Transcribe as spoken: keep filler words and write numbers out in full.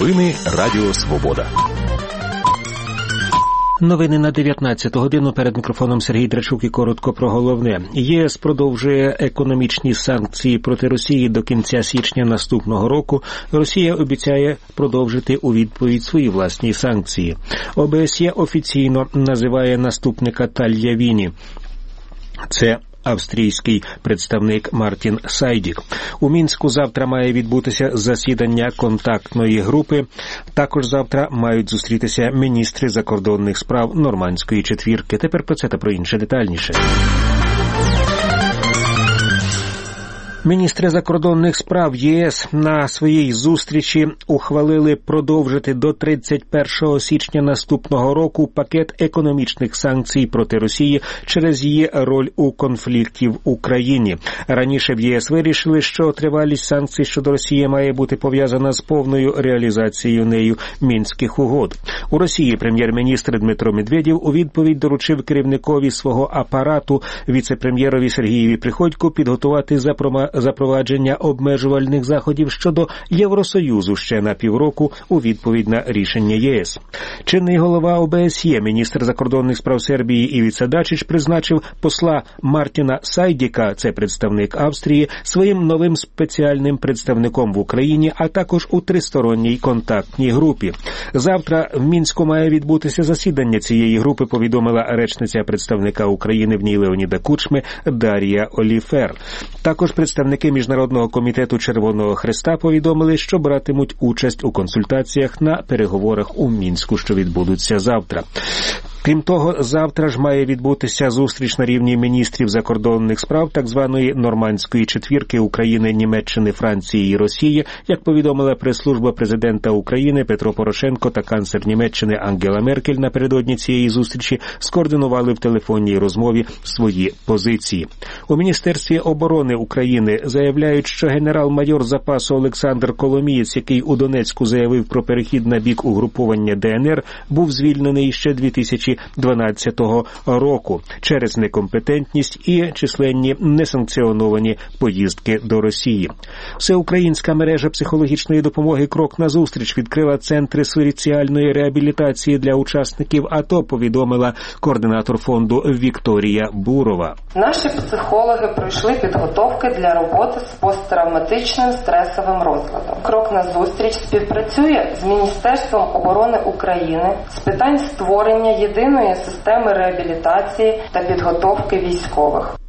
Новини Радіо Свобода. Новини на дев'ятнадцяту годину. Перед мікрофоном Сергій Драчук і коротко про головне. ЄС продовжує економічні санкції проти Росії до кінця січня наступного року. Росія обіцяє продовжити у відповідь свої власні санкції. ОБСЄ офіційно називає наступника Тальявіні. Це австрійський представник Мартін Сайдік. У Мінську завтра має відбутися засідання контактної групи. Також завтра мають зустрітися міністри закордонних справ Нормандської четвірки. Тепер про це та про інше детальніше. Міністри закордонних справ ЄС на своїй зустрічі ухвалили продовжити до тридцять першого січня наступного року пакет економічних санкцій проти Росії через її роль у конфлікті в Україні. Раніше в ЄС вирішили, що тривалість санкцій щодо Росії має бути пов'язана з повною реалізацією нею Мінських угод. У Росії прем'єр-міністр Дмитро Медведєв у відповідь доручив керівникові свого апарату віце-прем'єрові Сергієві Приходьку підготувати запровадження запровадження обмежувальних заходів щодо Євросоюзу ще на півроку у відповідь на рішення ЄС. Чинний голова ОБСЄ, міністр закордонних справ Сербії Івіца Дачич призначив посла Мартіна Сайдіка, це представник Австрії, своїм новим спеціальним представником в Україні, а також у тристоронній контактній групі. Завтра в Мінську має відбутися засідання цієї групи, повідомила речниця представника України в ній Леоніда Кучми Дар'я Оліфер. Також представники Міжнародного комітету Червоного Хреста повідомили, що братимуть участь у консультаціях на переговорах у Мінську, що відбудуться завтра. Крім того, завтра ж має відбутися зустріч на рівні міністрів закордонних справ так званої Нормандської четвірки України, Німеччини, Франції і Росії. Як повідомила прес-служба президента України, Петро Порошенко та канцлер Німеччини Ангела Меркель напередодні цієї зустрічі скоординували в телефонній розмові свої позиції. У Міністерстві оборони України заявляють, що генерал-майор запасу Олександр Коломієць, який у Донецьку заявив про перехід на бік угруповання ДНР, був звільнений ще дві тисячі дванадцятого року через некомпетентність і численні несанкціоновані поїздки до Росії. Всеукраїнська мережа психологічної допомоги «Крок назустріч» відкрила центри соціальної реабілітації для учасників АТО, повідомила координатор фонду Вікторія Бурова. Наші психологи пройшли підготовки для роботи з посттравматичним стресовим розладом. «Крок назустріч» співпрацює з Міністерством оборони України з питань створення єдиної системи реабілітації та підготовки військових.